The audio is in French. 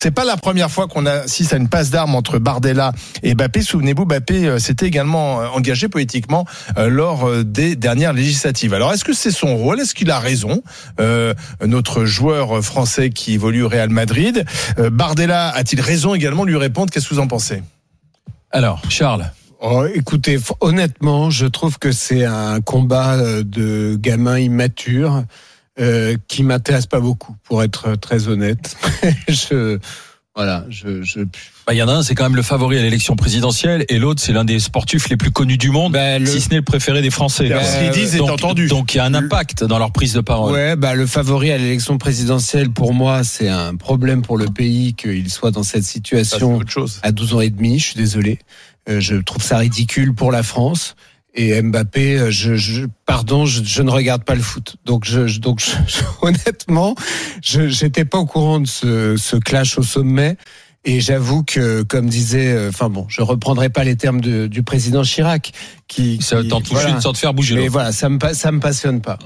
c'est pas la première fois qu'on assiste à une passe d'armes entre Bardella et Mbappé. Souvenez-vous, Mbappé s'était également engagé politiquement lors des dernières législatives. Alors, est-ce que c'est son rôle? Est-ce qu'il a raison? Notre joueur français qui évolue au Real Madrid. Bardella a-t-il raison également de lui répondre? Qu'est-ce que vous en pensez? Alors, Charles. Écoutez, honnêtement, je trouve que c'est un combat de gamins immatures qui m'intéresse pas beaucoup, pour être très honnête. Il y en a un, c'est quand même le favori à l'élection présidentielle, et l'autre, c'est l'un des sportifs les plus connus du monde, si ce n'est le préféré des Français. Ce qu'ils disent est entendu. Donc il y a un impact dans leur prise de parole. Ouais, le favori à l'élection présidentielle, pour moi, c'est un problème pour le pays qu'il soit dans cette situation à 12 ans et demi. Je suis désolé. Je trouve ça ridicule pour la France. Et Mbappé, je ne regarde pas le foot. Donc honnêtement, j'étais pas au courant de ce clash au sommet. Et j'avoue que, comme disait, je reprendrai pas les termes du président Chirac, ça t'en touche une sans te faire bouger. Mais voilà, ça me passionne pas.